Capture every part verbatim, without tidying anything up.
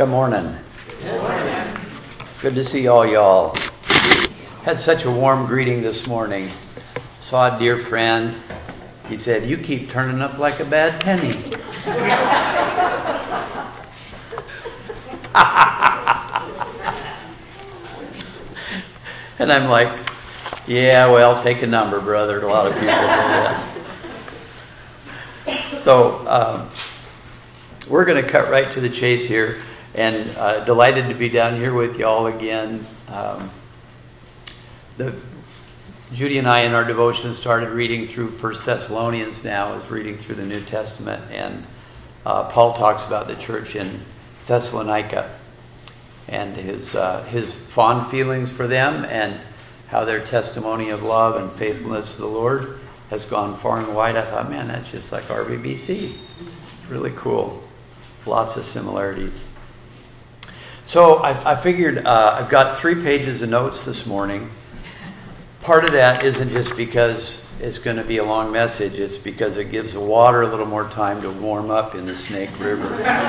Good morning. Good morning. Good to see all y'all. Had such a warm greeting this morning. Saw a dear friend. He said, "You keep turning up like a bad penny." And I'm like, yeah, well, take a number, brother. A lot of people say that. So um, we're going to cut right to the chase here. And uh, delighted to be down here with y'all again. Um, the, Judy and I in our devotion started reading through First Thessalonians now, is reading through the New Testament. And uh, Paul talks about the church in Thessalonica and his, uh, his fond feelings for them and how their testimony of love and faithfulness to the Lord has gone far and wide. I thought, man, that's just like R B B C. Really cool. Lots of similarities. So I, I figured uh, I've got three pages of notes this morning. Part of that isn't just because it's going to be a long message. It's because it gives the water a little more time to warm up in the Snake River.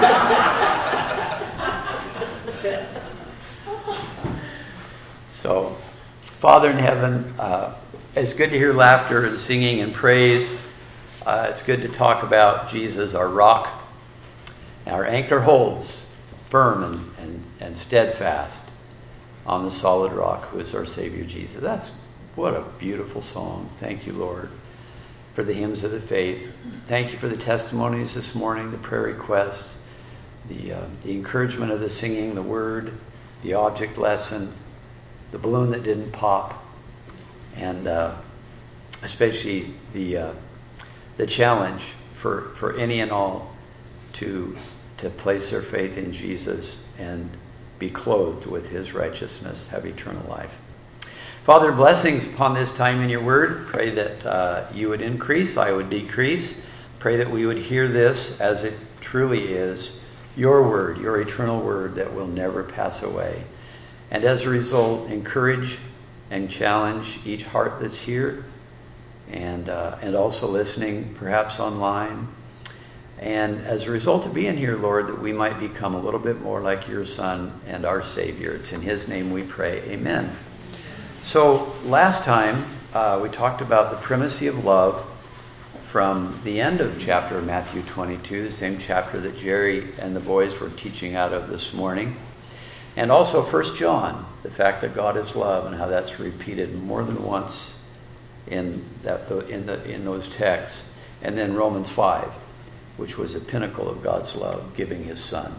So, Father in heaven, uh, it's good to hear laughter and singing and praise. Uh, it's good to talk about Jesus, our rock. Our anchor holds firm and, and, and steadfast on the solid rock who is our Savior Jesus. That's what a beautiful song. Thank you, Lord, for the hymns of the faith. Thank you for the testimonies this morning, the prayer requests, the, uh, the encouragement of the singing, the word, the object lesson, the balloon that didn't pop, and uh, especially the, uh, the challenge for, for any and all to to place their faith in Jesus and be clothed with his righteousness, have eternal life. Father, blessings upon this time in your word. Pray that uh, you would increase, I would decrease. Pray that we would hear this as it truly is, your word, your eternal word that will never pass away. And as a result, encourage and challenge each heart that's here and, uh, and also listening, perhaps online. And as a result of being here, Lord, that we might become a little bit more like your Son and our Savior. It's in his name we pray. Amen. So last time uh, we talked about the primacy of love from the end of chapter of Matthew twenty-two, the same chapter that Jerry and the boys were teaching out of this morning. And also First John, the fact that God is love and how that's repeated more than once in, that, in, the, in those texts. And then Romans five. Which was a pinnacle of God's love, giving his Son.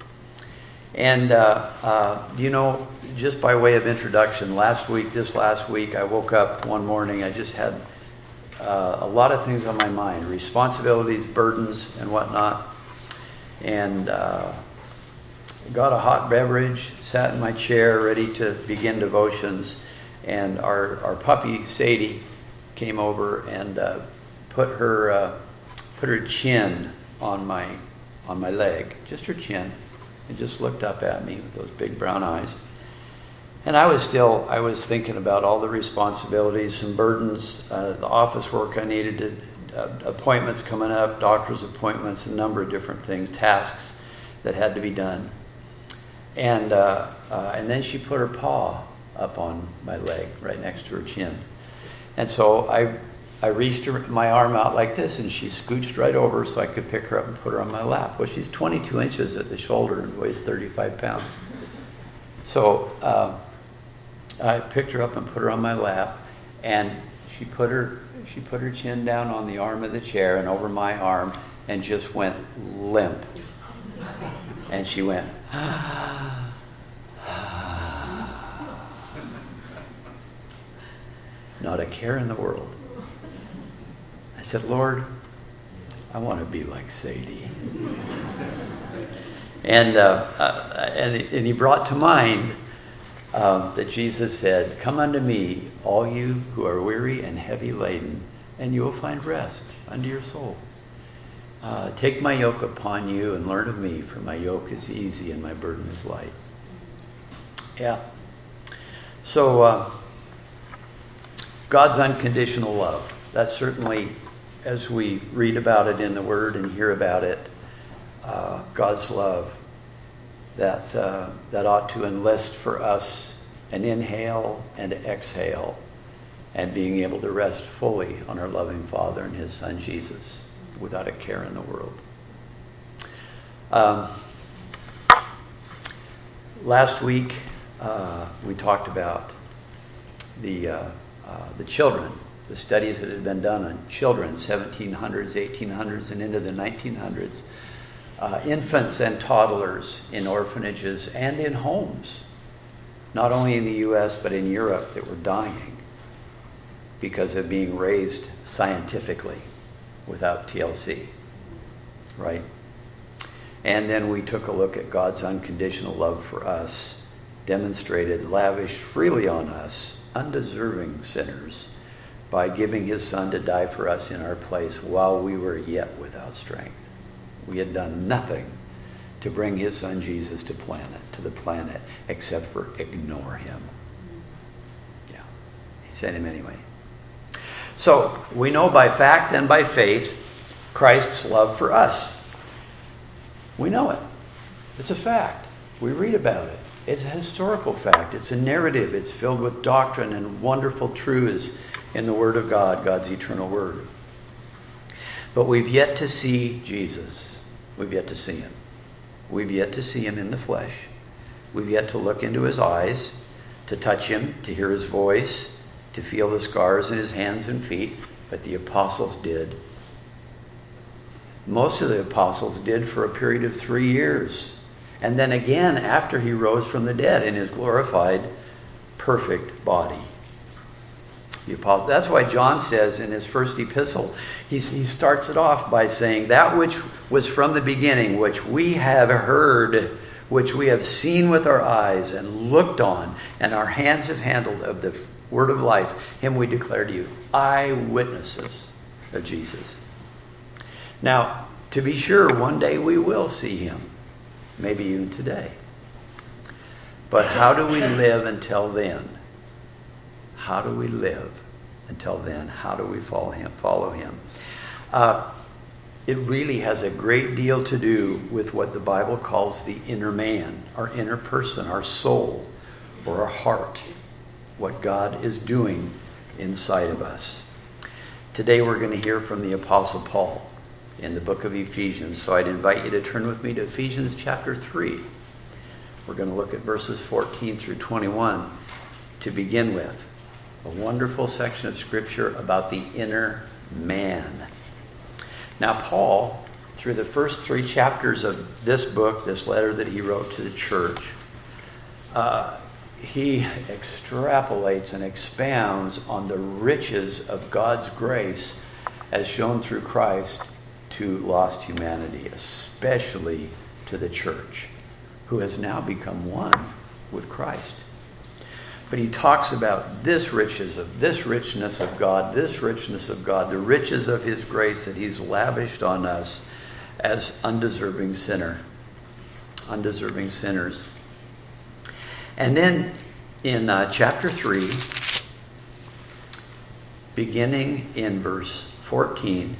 And, uh, uh, you know, just by way of introduction, last week, this last week, I woke up one morning, I just had uh, a lot of things on my mind, responsibilities, burdens, and whatnot. And uh, got a hot beverage, sat in my chair, ready to begin devotions, and our, our puppy, Sadie, came over and uh, put her... Uh, put her chin on my on my leg, just her chin, and just looked up at me with those big brown eyes. And I was still, I was thinking about all the responsibilities and burdens, uh, the office work I needed, to, uh, appointments coming up, doctor's appointments, a number of different things, tasks that had to be done. And uh, uh, and then she put her paw up on my leg, right next to her chin. And so I I reached her, my arm out like this, and she scooched right over so I could pick her up and put her on my lap. Well, she's twenty-two inches at the shoulder and weighs thirty-five pounds. So uh, I picked her up and put her on my lap, and she put her she put her chin down on the arm of the chair and over my arm and just went limp. And she went, ah, ah. Not a care in the world. I said, Lord, I want to be like Sadie. and, uh, uh, and and he brought to mind uh, that Jesus said, "Come unto me, all you who are weary and heavy laden, and you will find rest unto your soul. Uh, take my yoke upon you and learn of me, for my yoke is easy and my burden is light." Yeah. So uh, God's unconditional love. That's certainly, as we read about it in the Word and hear about it, uh, God's love that, uh, that ought to enlist for us an inhale and exhale, and being able to rest fully on our loving Father and his Son Jesus without a care in the world. Um, last week uh, we talked about the, uh, uh, the children, the studies that had been done on children, seventeen hundreds, eighteen hundreds, and into the nineteen hundreds. Uh, infants and toddlers in orphanages and in homes, not only in the U S but in Europe, that were dying because of being raised scientifically without T L C, right? And then we took a look at God's unconditional love for us, demonstrated, lavished freely on us, undeserving sinners, by giving his Son to die for us in our place while we were yet without strength. We had done nothing to bring his Son Jesus to planet, to the planet, except for ignore him. Yeah, he sent him anyway. So we know by fact and by faith Christ's love for us. We know it. It's a fact. We read about it. It's a historical fact. It's a narrative. It's filled with doctrine and wonderful truths in the Word of God, God's eternal Word. But we've yet to see Jesus. We've yet to see him. We've yet to see him in the flesh. We've yet to look into his eyes, to touch him, to hear his voice, to feel the scars in his hands and feet. But the apostles did. Most of the apostles did for a period of three years. And then again after he rose from the dead in his glorified, perfect body. The apostle. That's why John says in his first epistle, he, he starts it off by saying, that which was from the beginning, which we have heard, which we have seen with our eyes and looked on, and our hands have handled of the word of life, him we declare to you, eyewitnesses of Jesus. Now, to be sure, one day we will see him, maybe even today. But how do we live until then? How do we live until then? How do we follow him? Follow him? Uh, it really has a great deal to do with what the Bible calls the inner man, our inner person, our soul, or our heart, what God is doing inside of us. Today we're going to hear from the Apostle Paul in the book of Ephesians. So I'd invite you to turn with me to Ephesians chapter three. We're going to look at verses fourteen through twenty-one to begin with. A wonderful section of scripture about the inner man. Now Paul, through the first three chapters of this book, this letter that he wrote to the church, uh, he extrapolates and expounds on the riches of God's grace as shown through Christ to lost humanity, especially to the church, who has now become one with Christ. But he talks about this riches of this richness of God, this richness of God, the riches of his grace that he's lavished on us as undeserving sinner, undeserving sinners. And then in uh, chapter three, beginning in verse fourteen,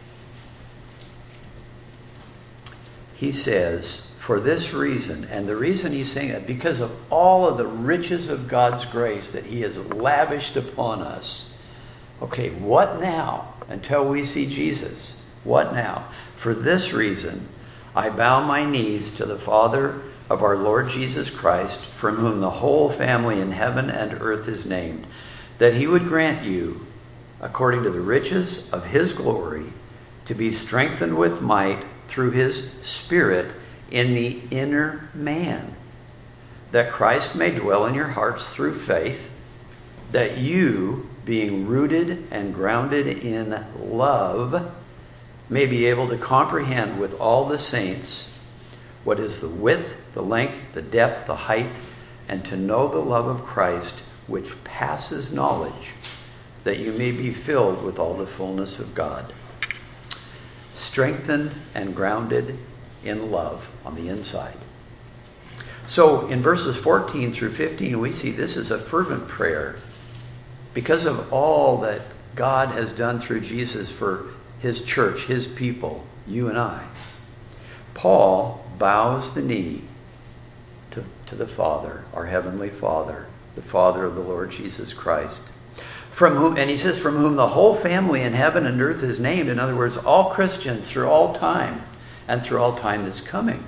he says, for this reason, and the reason he's saying that, because of all of the riches of God's grace that he has lavished upon us. Okay, what now? Until we see Jesus. What now? For this reason, I bow my knees to the Father of our Lord Jesus Christ, from whom the whole family in heaven and earth is named, that he would grant you, according to the riches of his glory, to be strengthened with might through his Spirit in the inner man, that Christ may dwell in your hearts through faith, that you, being rooted and grounded in love, may be able to comprehend with all the saints what is the width, the length, the depth, the height, and to know the love of Christ, which passes knowledge, that you may be filled with all the fullness of God. Strengthened and grounded in love on the inside. So in verses fourteen through fifteen, we see this is a fervent prayer because of all that God has done through Jesus for his church, his people, you and I. Paul bows the knee to, to the Father, our Heavenly Father, the Father of the Lord Jesus Christ. From whom, and he says, from whom the whole family in heaven and earth is named. In other words, all Christians through all time and through all time that's coming.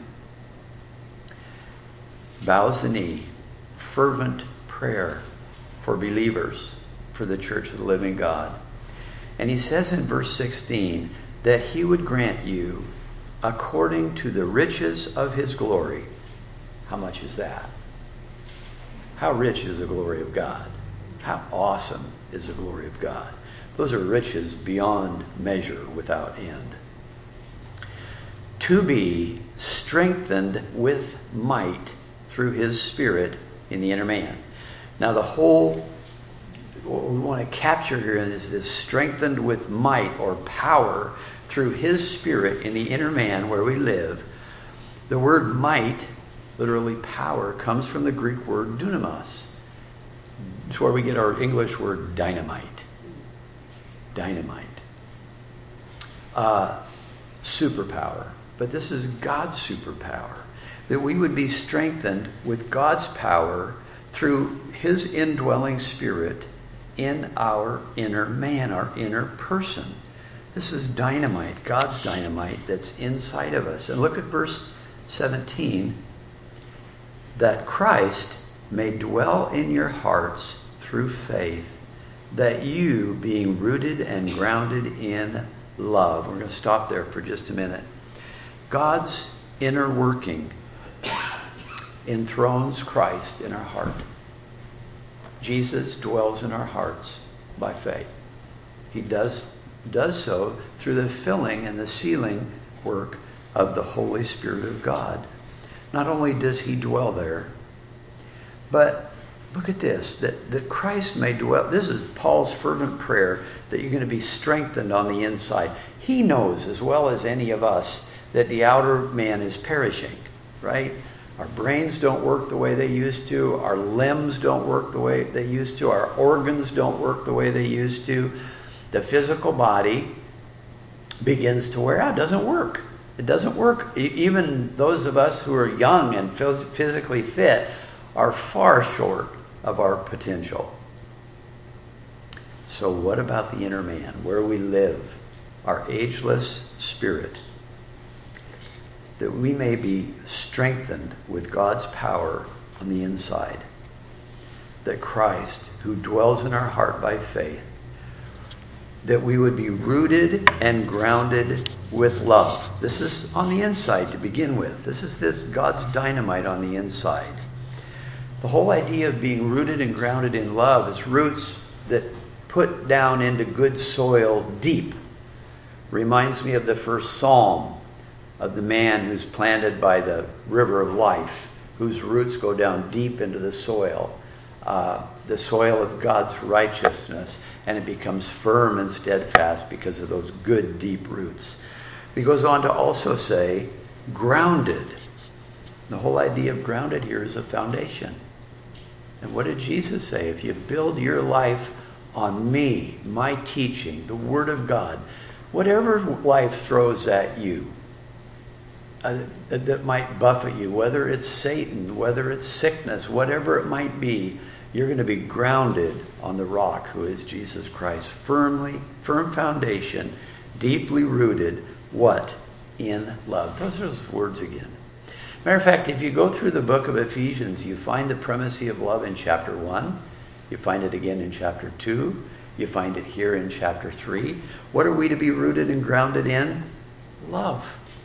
Bows the knee. Fervent prayer for believers, for the church of the living God. And he says in verse sixteen that he would grant you according to the riches of his glory. How much is that? How rich is the glory of God? How awesome is the glory of God? Those are riches beyond measure, without end. To be strengthened with might through his Spirit in the inner man. Now the whole, what we want to capture here is this strengthened with might or power through his Spirit in the inner man where we live. The word might, literally power, comes from the Greek word dunamis. It's where we get our English word dynamite. Dynamite. Uh, superpower. But this is God's superpower. That we would be strengthened with God's power through his indwelling Spirit in our inner man, our inner person. This is dynamite, God's dynamite that's inside of us. And look at verse seventeen. That Christ may dwell in your hearts through faith, that you, being rooted and grounded in love. We're going to stop there for just a minute. God's inner working enthrones Christ in our heart. Jesus dwells in our hearts by faith. He does, does so through the filling and the sealing work of the Holy Spirit of God. Not only does he dwell there, but look at this, that, that Christ may dwell. This is Paul's fervent prayer, that you're going to be strengthened on the inside. He knows as well as any of us that the outer man is perishing, right? Our brains don't work the way they used to. Our limbs don't work the way they used to. Our organs don't work the way they used to. The physical body begins to wear out. It doesn't work. It doesn't work. Even those of us who are young and physically fit are far short of our potential. So what about the inner man, where we live, our ageless spirit? That we may be strengthened with God's power on the inside. That Christ, who dwells in our heart by faith, that we would be rooted and grounded with love. This is on the inside to begin with. This is this God's dynamite on the inside. The whole idea of being rooted and grounded in love is roots that put down into good soil deep. Reminds me of the first psalm of the man who's planted by the river of life, whose roots go down deep into the soil, uh, the soil of God's righteousness, and it becomes firm and steadfast because of those good deep roots. He goes on to also say, grounded. The whole idea of grounded here is a foundation. And what did Jesus say? If you build your life on me, my teaching, the Word of God, whatever life throws at you, uh, that might buffet you, whether it's Satan, whether it's sickness, whatever it might be, you're going to be grounded on the rock who is Jesus Christ. Firmly, firm foundation, deeply rooted, what? In love. Those are those words again. Matter of fact, if you go through the book of Ephesians, you find the primacy of love in chapter one. You find it again in chapter two. You find it here in chapter three. What are we to be rooted and grounded in? Love.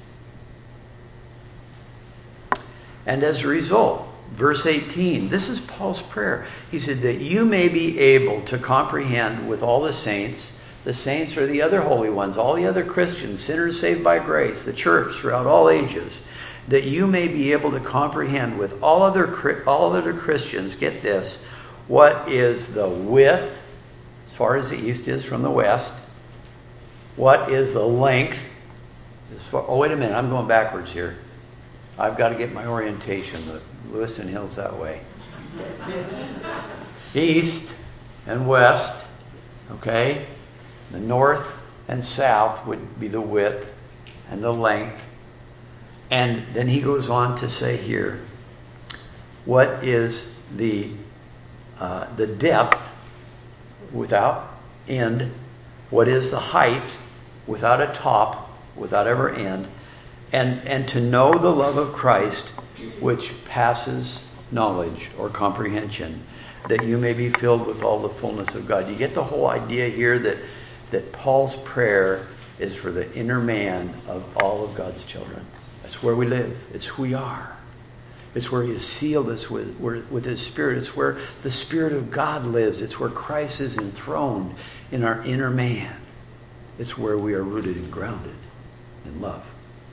And as a result, verse eighteen, this is Paul's prayer. He said that you may be able to comprehend with all the saints. The saints are the other holy ones, all the other Christians, sinners saved by grace, the church throughout all ages. That you may be able to comprehend with all other, all other Christians, get this, what is the width, as far as the east is from the west. What is the length? As far, oh, wait a minute, I'm going backwards here. I've got to get my orientation. The Lewiston Hill's that way. East and west, okay? The north and south would be the width and the length. And then he goes on to say here, What is the, uh, the depth without end? What is the height without a top, without ever end? And, and to know the love of Christ, which passes knowledge or comprehension, that you may be filled with all the fullness of God. You get the whole idea here that, that Paul's prayer is for the inner man of all of God's children. That's where we live. It's who we are. It's where he has sealed us with, with his Spirit. It's where the Spirit of God lives. It's where Christ is enthroned in our inner man. It's where we are rooted and grounded in love.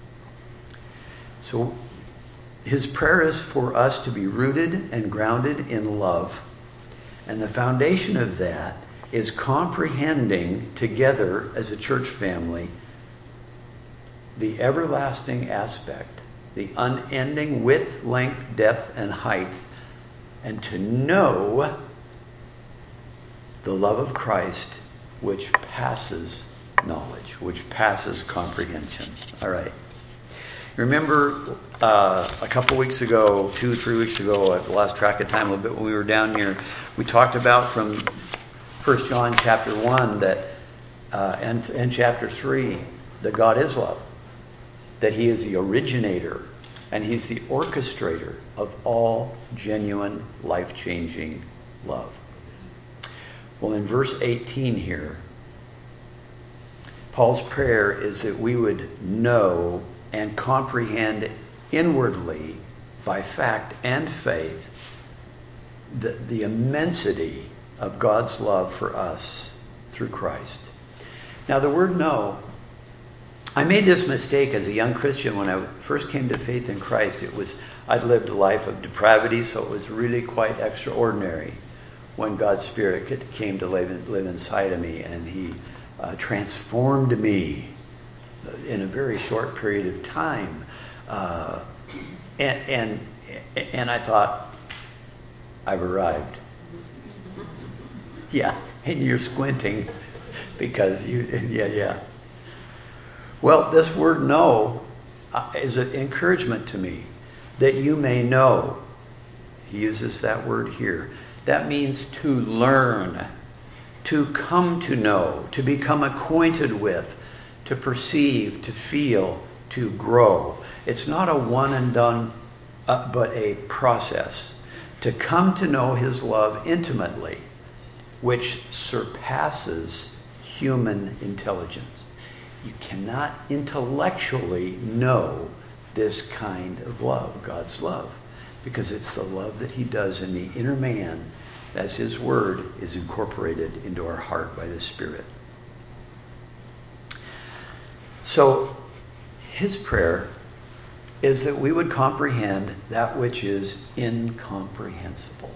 So his prayer is for us to be rooted and grounded in love. And the foundation of that is comprehending together as a church family the everlasting aspect, the unending width, length, depth, and height, and to know the love of Christ, which passes knowledge, which passes comprehension. All right. Remember uh, a couple weeks ago, two, three weeks ago, I've lost track of time a little bit when we were down here, we talked about from First John chapter one that, uh, and, and chapter three, that God is love, that he is the originator and he's the orchestrator of all genuine, life-changing love. Well, in verse eighteen here, Paul's prayer is that we would know and comprehend inwardly by fact and faith the, the immensity of God's love for us through Christ. Now the word know, I made this mistake as a young Christian when I first came to faith in Christ. It was, I'd lived a life of depravity, so it was really quite extraordinary when God's Spirit came to live, live inside of me, and he uh, transformed me in a very short period of time. Uh, and, and, and I thought, I've arrived. Yeah, and you're squinting because you, yeah, yeah. Well, this word know uh, is an encouragement to me, that you may know. He uses that word here. That means to learn, to come to know, to become acquainted with, to perceive, to feel, to grow. It's not a one and done, uh, but a process. To come to know his love intimately, which surpasses human intelligence. You cannot intellectually know this kind of love, God's love, because it's the love that he does in the inner man as his word is incorporated into our heart by the Spirit. So his prayer is that we would comprehend that which is incomprehensible.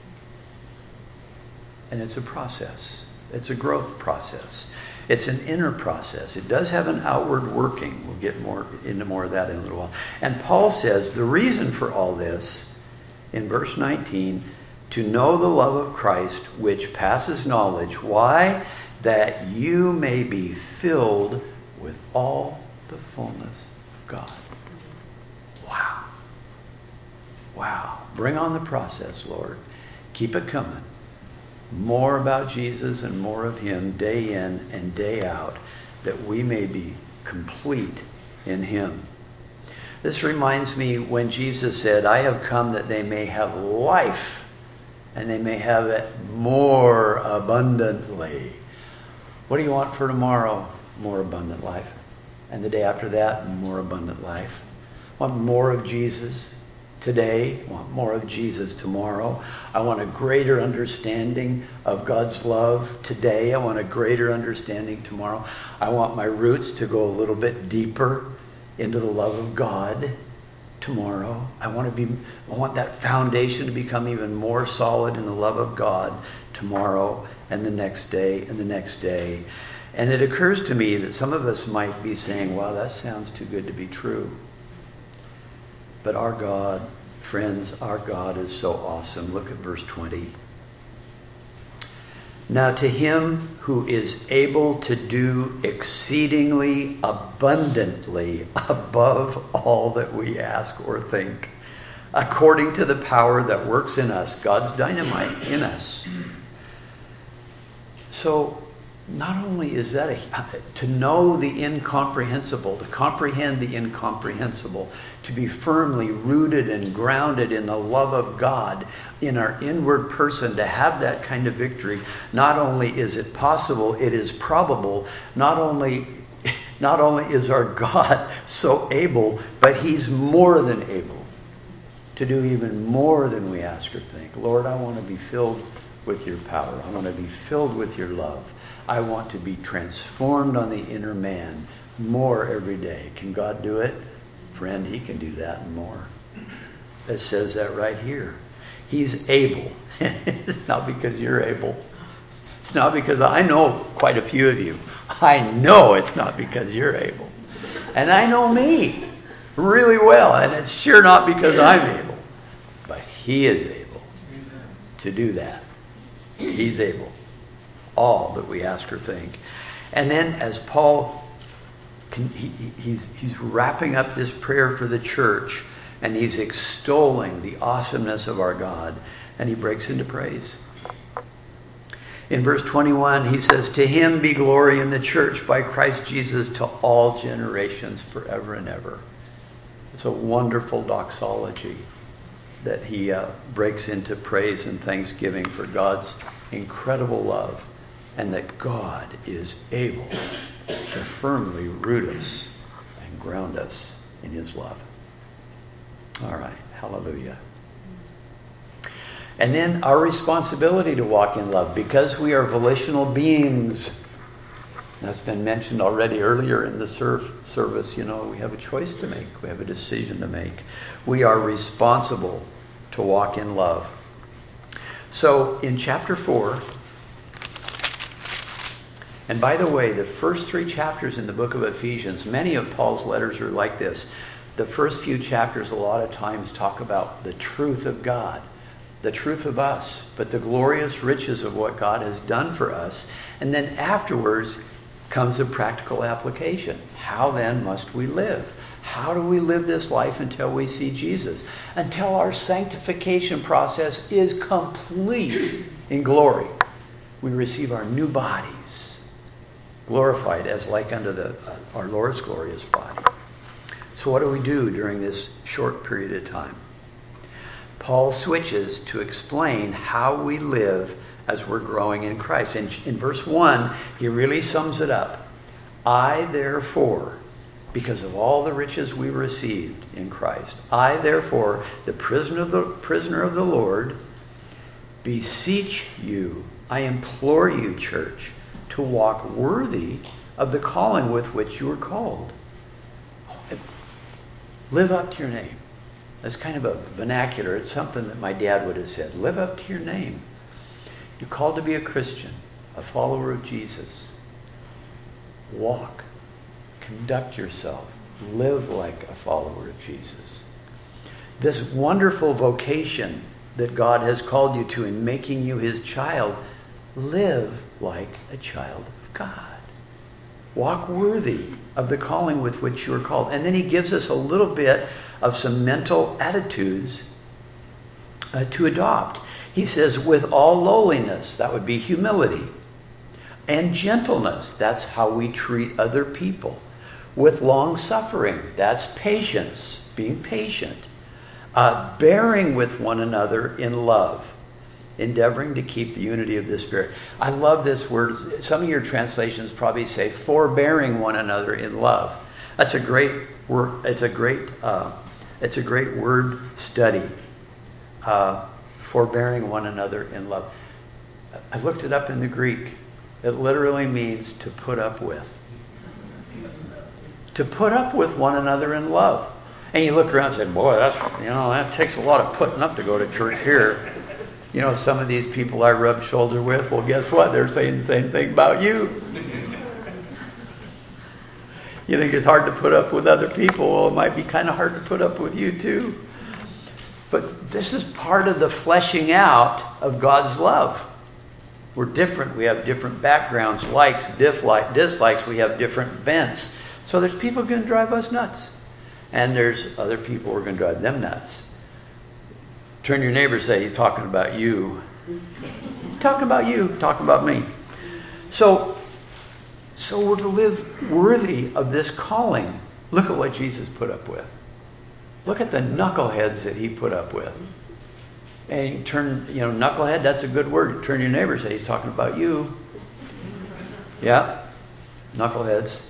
And it's a process. It's a growth process. It's an inner process. It does have an outward working. We'll get more into more of that in a little while. And Paul says the reason for all this, in verse nineteen, to know the love of Christ, which passes knowledge. Why? That you may be filled with all the fullness of God. Wow. Wow. Bring on the process, Lord. Keep it coming. More about Jesus and more of him day in and day out, that we may be complete in him. This reminds me when Jesus said, I have come that they may have life and they may have it more abundantly. What do you want for tomorrow? More abundant life. And the day after that, more abundant life. Want more of Jesus today? Want more of Jesus tomorrow? I want a greater understanding of God's love today. I want a greater understanding tomorrow. I want my roots to go a little bit deeper into the love of God tomorrow. I want to be, I want that foundation to become even more solid in the love of God tomorrow and the next day and the next day. And it occurs to me that some of us might be saying, wow, that sounds too good to be true. But our God, friends, our God is so awesome. Look at verse twenty. Now to him who is able to do exceedingly abundantly above all that we ask or think, according to the power that works in us. God's dynamite in us. So not only is that a, to know the incomprehensible, to comprehend the incomprehensible, to be firmly rooted and grounded in the love of God in our inward person, to have that kind of victory, not only is it possible, it is probable. Not only, not only is our God so able, but he's more than able to do even more than we ask or think. Lord, I want to be filled with your power. I want to be filled with your love. I want to be transformed on the inner man more every day. Can God do it? Friend, he can do that and more. It says that right here. He's able. It's not because you're able. It's not because I know quite a few of you. I know it's not because you're able. And I know me really well. And it's sure not because I'm able. But he is able to do that. He's able. All that we ask or think. And then as Paul, he, he's, he's wrapping up this prayer for the church, and he's extolling the awesomeness of our God, and he breaks into praise. In verse twenty-one, he says, to him be glory in the church by Christ Jesus to all generations forever and ever. It's a wonderful doxology that he uh, breaks into praise and thanksgiving for God's incredible love, and that God is able to firmly root us and ground us in his love. All right, hallelujah. And then our responsibility to walk in love, because we are volitional beings. That's been mentioned already earlier in the serv- service. You know, we have a choice to make. We have a decision to make. We are responsible to walk in love. So in chapter four, and by the way, the first three chapters in the book of Ephesians, many of Paul's letters are like this. The first few chapters a lot of times talk about the truth of God, the truth of us, but the glorious riches of what God has done for us. And then afterwards comes a practical application. How then must we live? How do we live this life until we see Jesus? Until our sanctification process is complete in glory. We receive our new bodies, glorified as like unto the, uh, our Lord's glorious body. So what do we do during this short period of time? Paul switches to explain how we live as we're growing in Christ. In, in verse one, he really sums it up. I therefore, because of all the riches we received in Christ, I therefore, the prisoner of the, prisoner of the Lord, beseech you, I implore you, church, to walk worthy of the calling with which you were called. Live up to your name. That's kind of a vernacular. It's something that my dad would have said. Live up to your name. You're called to be a Christian, a follower of Jesus. Walk. Conduct yourself. Live like a follower of Jesus. This wonderful vocation that God has called you to in making you his child, live like a child of God. Walk worthy of the calling with which you are called. And then he gives us a little bit of some mental attitudes uh, to adopt. He says, with all lowliness, that would be humility, and gentleness, that's how we treat other people. With long suffering, that's patience, being patient. Uh, bearing with one another in love, endeavoring to keep the unity of the Spirit. I love this word. Some of your translations probably say forbearing one another in love. That's a great word. It's a great, uh, it's a great word study. Uh, forbearing one another in love. I looked it up in the Greek. It literally means to put up with. To put up with one another in love. And you look around and say, boy, that's, you know, that takes a lot of putting up to go to church here. You know, some of these people I rub shoulder with, well, guess what? They're saying the same thing about you. You think it's hard to put up with other people? Well, it might be kind of hard to put up with you too. But this is part of the fleshing out of God's love. We're different. We have different backgrounds, likes, dislike, dislikes. We have different bents. So there's people going to drive us nuts. And there's other people who are going to drive them nuts. Turn to your neighbor and say, he's talking about you. Talking about you, talking about me. So, so we're to live worthy of this calling. Look at what Jesus put up with. Look at the knuckleheads that he put up with. And you turn, you know, knucklehead, that's a good word. You turn to your neighbor and say, he's talking about you. Yeah, knuckleheads.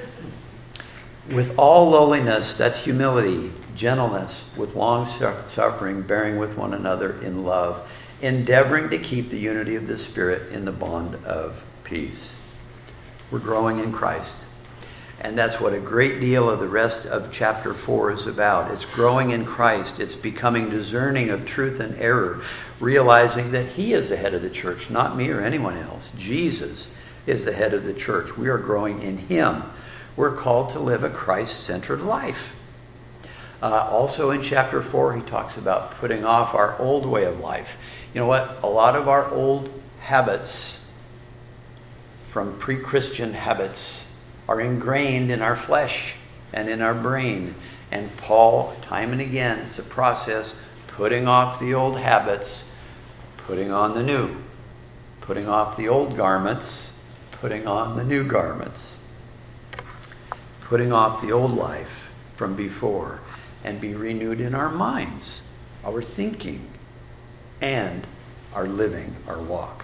With all lowliness, that's humility, gentleness, with long suffering, bearing with one another in love, endeavoring to keep the unity of the Spirit in the bond of peace. We're growing in Christ. And that's what a great deal of the rest of chapter four is about. It's growing in Christ. It's becoming discerning of truth and error, realizing that he is the head of the church, not me or anyone else. Jesus is the head of the church. We are growing in him. We're called to live a Christ-centered life. Uh, also in chapter four, he talks about putting off our old way of life. You know what? A lot of our old habits from pre-Christian habits are ingrained in our flesh and in our brain. And Paul, time and again, it's a process, putting off the old habits, putting on the new. Putting off the old garments, putting on the new garments. Putting off the old life from before and be renewed in our minds, our thinking, and our living, our walk.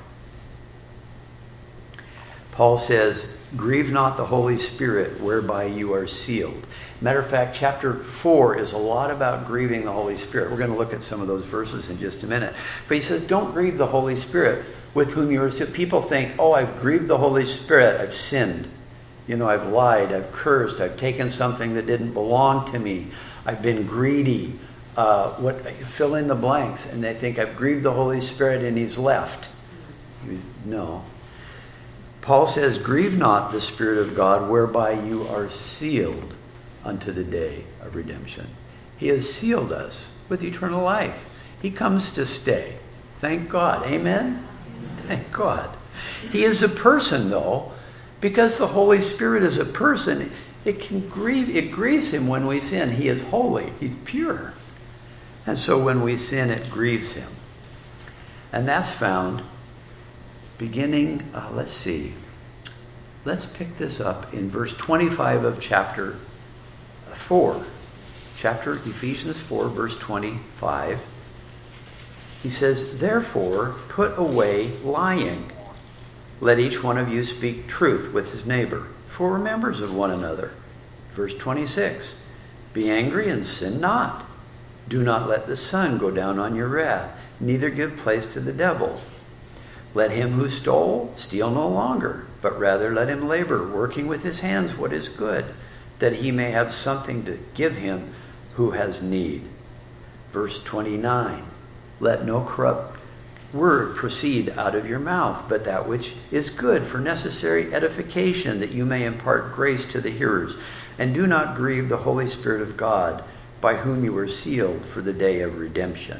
Paul says, grieve not the Holy Spirit whereby you are sealed. Matter of fact, chapter four is a lot about grieving the Holy Spirit. We're going to look at some of those verses in just a minute. But he says, don't grieve the Holy Spirit with whom you are sealed. People think, oh, I've grieved the Holy Spirit, I've sinned. You know, I've lied, I've cursed, I've taken something that didn't belong to me. I've been greedy. Uh, what fill in the blanks. And they think I've grieved the Holy Spirit and he's left. He's, no. Paul says, grieve not the Spirit of God whereby you are sealed unto the day of redemption. He has sealed us with eternal life. He comes to stay. Thank God. Amen? Thank God. He is a person, though. Because the Holy Spirit is a person, it can grieve, it grieves him when we sin. He is holy. He's pure. And so when we sin, it grieves him. And that's found beginning, uh, let's see. Let's pick this up in verse twenty-five of chapter four. Chapter Ephesians four, verse twenty-five. He says, therefore, put away lying. Let each one of you speak truth with his neighbor, for we're members of one another. Verse twenty-six, be angry and sin not. Do not let the sun go down on your wrath, neither give place to the devil. Let him who stole steal no longer, but rather let him labor, working with his hands what is good, that he may have something to give him who has need. Verse twenty-nine, let no corrupt word proceed out of your mouth, but that which is good for necessary edification, that you may impart grace to the hearers. And do not grieve the Holy Spirit of God, by whom you were sealed for the day of redemption.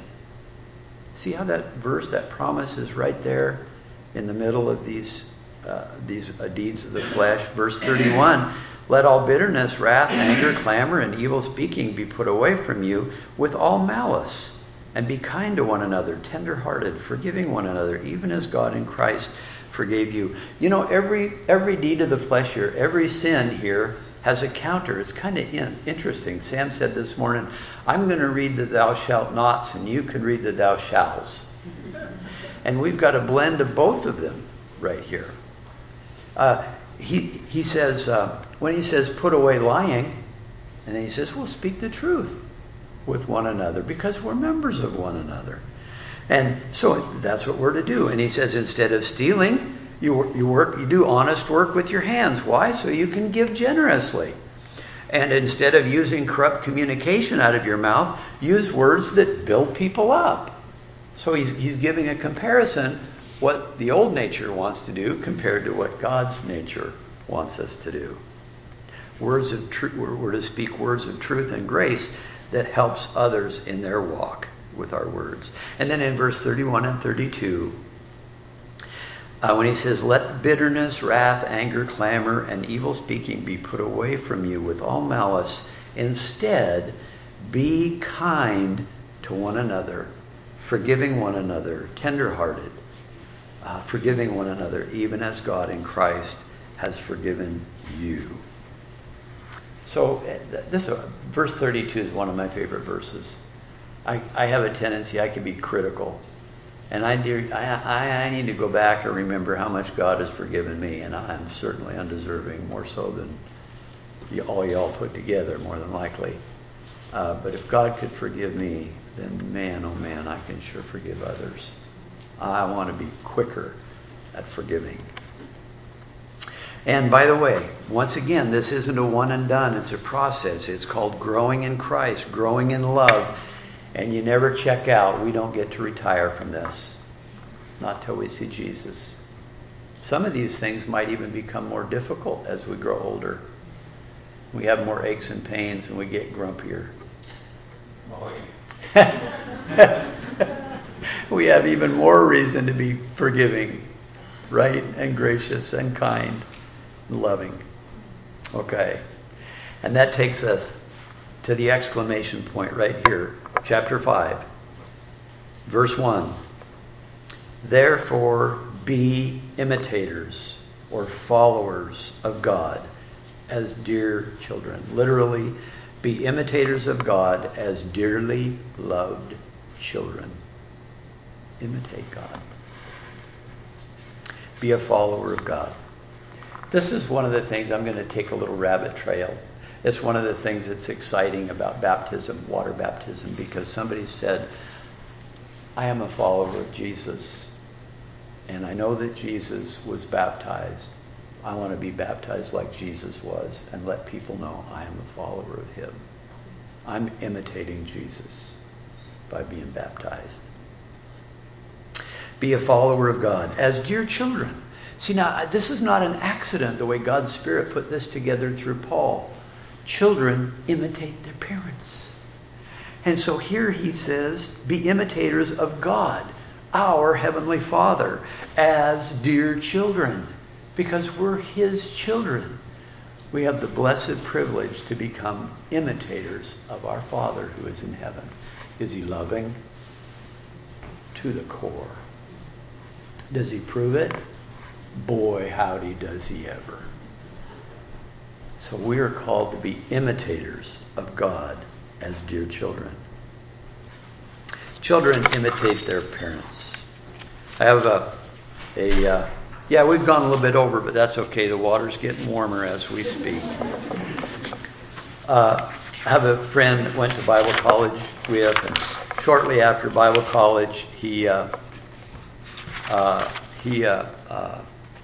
See how that verse, that promise is right there in the middle of these, uh, these uh, deeds of the flesh. Verse thirty-one, let all bitterness, wrath, anger, clamor, and evil speaking be put away from you with all malice. And be kind to one another, tender-hearted, forgiving one another, even as God in Christ forgave you. You know, every every deed of the flesh here, every sin here has a counter. It's kind of in, interesting. Sam said this morning, I'm going to read the thou shalt nots, and you can read the thou shalls. And we've got a blend of both of them right here. Uh, he, he says, uh, when he says put away lying, and then he says, well, speak the truth with one another, because we're members of one another. And so that's what we're to do. And he says, instead of stealing, you, you work, you do honest work with your hands. Why? So you can give generously. And instead of using corrupt communication out of your mouth, use words that build people up. So he's, he's giving a comparison, what the old nature wants to do compared to what God's nature wants us to do. Words of truth, we're, we're to speak words of truth and grace that helps others in their walk with our words. And then in verse thirty-one and thirty-two, uh, when he says, let bitterness, wrath, anger, clamor, and evil speaking be put away from you with all malice. Instead, be kind to one another, forgiving one another, tenderhearted, uh, forgiving one another, even as God in Christ has forgiven you. So this uh, verse thirty-two is one of my favorite verses. I, I have a tendency, I can be critical. And I, do, I, I need to go back and remember how much God has forgiven me. And I'm certainly undeserving, more so than you, all y'all put together, more than likely. Uh, but if God could forgive me, then man, oh man, I can sure forgive others. I want to be quicker at forgiving. And by the way, once again, this isn't a one and done. It's a process. It's called growing in Christ, growing in love. And you never check out. We don't get to retire from this. Not till we see Jesus. Some of these things might even become more difficult as we grow older. We have more aches and pains and we get grumpier. We have even more reason to be forgiving, right? And gracious and kind and loving. Okay. And that takes us to the exclamation point right here. Chapter five, verse one. Therefore be imitators or followers of God as dear children. Literally, be imitators of God as dearly loved children. Imitate God. Be a follower of God. This is one of the things, I'm going to take a little rabbit trail. It's one of the things that's exciting about baptism, water baptism, because somebody said, I am a follower of Jesus, and I know that Jesus was baptized. I want to be baptized like Jesus was and let people know I am a follower of him. I'm imitating Jesus by being baptized. Be a follower of God as dear children. See, now, this is not an accident, the way God's Spirit put this together through Paul. Children imitate their parents. And so here he says, be imitators of God, our Heavenly Father, as dear children, because we're his children. We have the blessed privilege to become imitators of our Father who is in heaven. Is he loving? To the core. Does he prove it? Boy, howdy does he ever. So we are called to be imitators of God as dear children. Children imitate their parents. I have a, a uh, yeah, we've gone a little bit over, but that's okay. The water's getting warmer as we speak. Uh, I have a friend that went to Bible college with, and shortly after Bible college, he uh, uh, he uh, uh,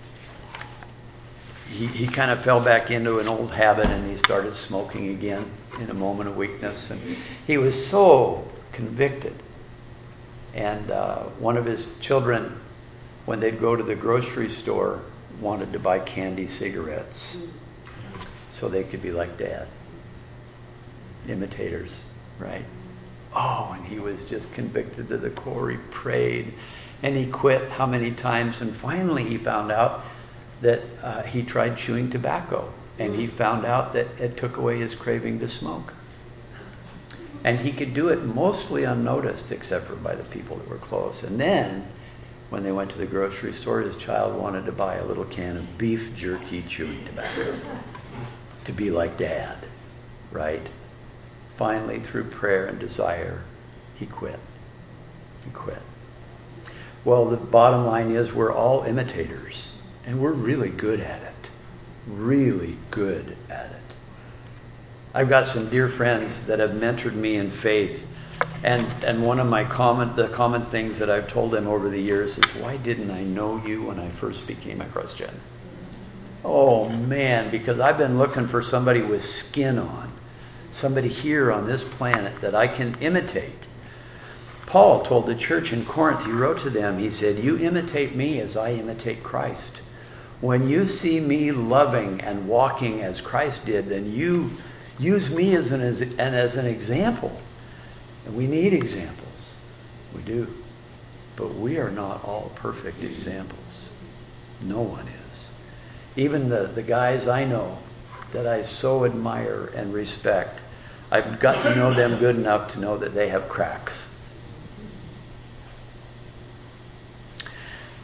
He, he kind of fell back into an old habit and he started smoking again in a moment of weakness. And he was so convicted. And uh, one of his children, when they'd go to the grocery store, wanted to buy candy cigarettes so they could be like Dad. Imitators, right? Oh, and he was just convicted to the core. He prayed and he quit how many times. And finally he found out that uh, he tried chewing tobacco, and he found out that it took away his craving to smoke. And he could do it mostly unnoticed, except for by the people that were close. And then, when they went to the grocery store, his child wanted to buy a little can of beef jerky chewing tobacco to be like Dad, right? Finally, through prayer and desire, he quit. He quit. Well, the bottom line is we're all imitators. And we're really good at it. Really good at it. I've got some dear friends that have mentored me in faith. And and one of my common the common things that I've told them over the years is, why didn't I know you when I first became a Christian? Oh man, because I've been looking for somebody with skin on. Somebody here on this planet that I can imitate. Paul told the church in Corinth, he wrote to them, he said, you imitate me as I imitate Christ. When you see me loving and walking as Christ did, then you use me as an, as, and as an example. And we need examples. We do. But we are not all perfect examples. No one is. Even the, the guys I know that I so admire and respect, I've got to know them good enough to know that they have cracks.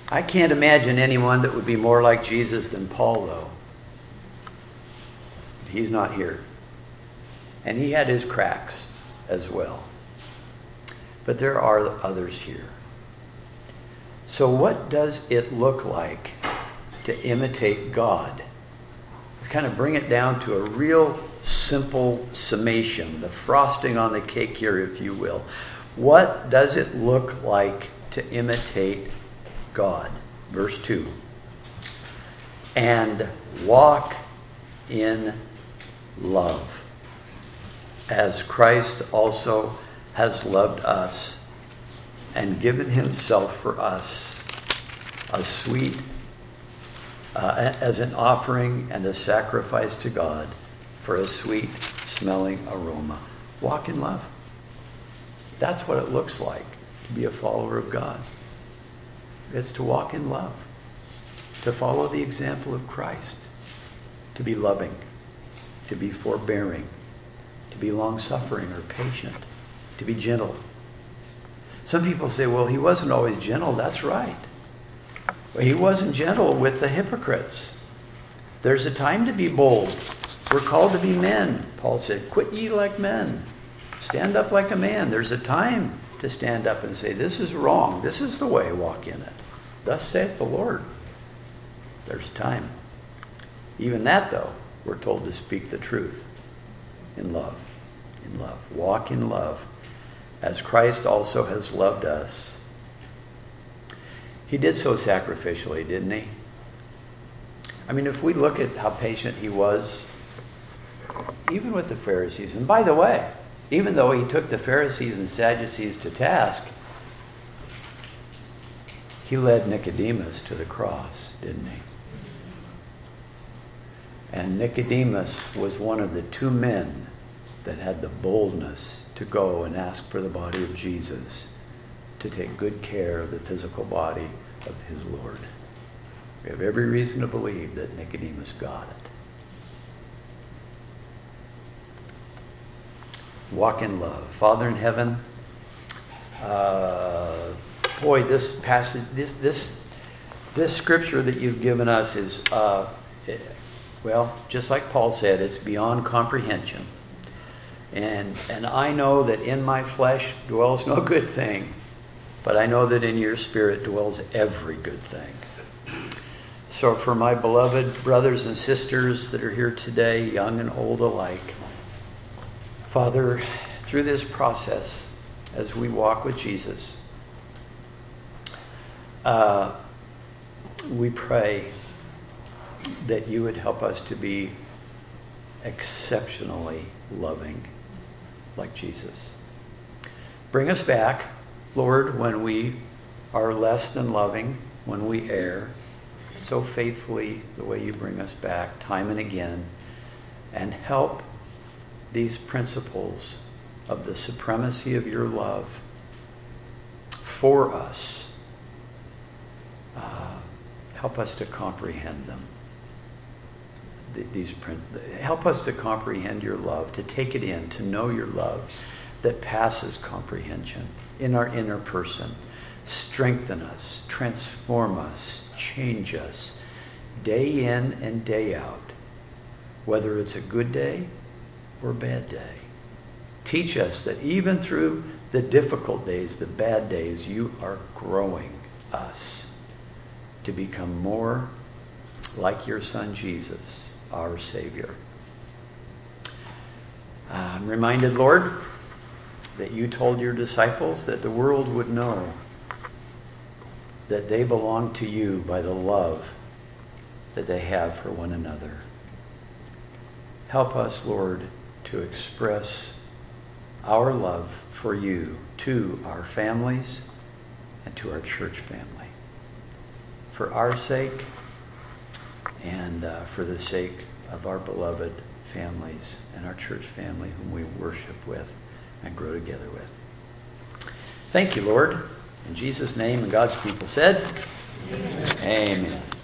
I can't imagine anyone that would be more like Jesus than Paul, though. He's not here. And he had his cracks as well. But there are others here. So what does it look like to imitate God? Kind of bring it down to a real simple summation, the frosting on the cake here, if you will. What does it look like to imitate God? Verse two. And walk in love, as Christ also has loved us and given himself for us, a sweet, uh, as an offering and a sacrifice to God for a sweet smelling aroma. Walk in love. That's what it looks like to be a follower of God. It's to walk in love, to follow the example of Christ, to be loving, to be forbearing, to be long-suffering or patient, to be gentle. Some people say, well, he wasn't always gentle. That's right. Well, he wasn't gentle with the hypocrites. There's a time to be bold. We're called to be men. Paul said, quit ye like men. Stand up like a man. There's a time to stand up and say, this is wrong. This is the way, walk in it. Thus saith the Lord. There's time. Even that, though, we're told to speak the truth in love. In love. Walk in love, as Christ also has loved us. He did so sacrificially, didn't he? I mean, if we look at how patient he was, even with the Pharisees, and by the way, even though he took the Pharisees and Sadducees to task, he led Nicodemus to the cross, didn't he? And Nicodemus was one of the two men that had the boldness to go and ask for the body of Jesus, to take good care of the physical body of his Lord. We have every reason to believe that Nicodemus got it. Walk in love. Father in heaven, uh, boy, this passage, this this this scripture that you've given us is, uh, it, well, just like Paul said, it's beyond comprehension. And and I know that in my flesh dwells no good thing, but I know that in your spirit dwells every good thing. So for my beloved brothers and sisters that are here today, young and old alike, Father, through this process, as we walk with Jesus, uh, we pray that you would help us to be exceptionally loving like Jesus. Bring us back, Lord, when we are less than loving, when we err, so faithfully the way you bring us back time and again, and help these principles of the supremacy of your love for us. Uh, help us to comprehend them. These help us to comprehend your love, to take it in, to know your love that passes comprehension in our inner person. Strengthen us, transform us, change us, day in and day out, whether it's a good day or a bad day. Teach us that even through the difficult days, the bad days, you are growing us to become more like your Son Jesus, our Savior. I'm reminded, Lord, that you told your disciples that the world would know that they belong to you by the love that they have for one another. Help us, Lord, to express our love for you to our families and to our church family. For our sake and uh, for the sake of our beloved families and our church family whom we worship with and grow together with. Thank you, Lord. In Jesus' name, and God's people said, Amen. Amen.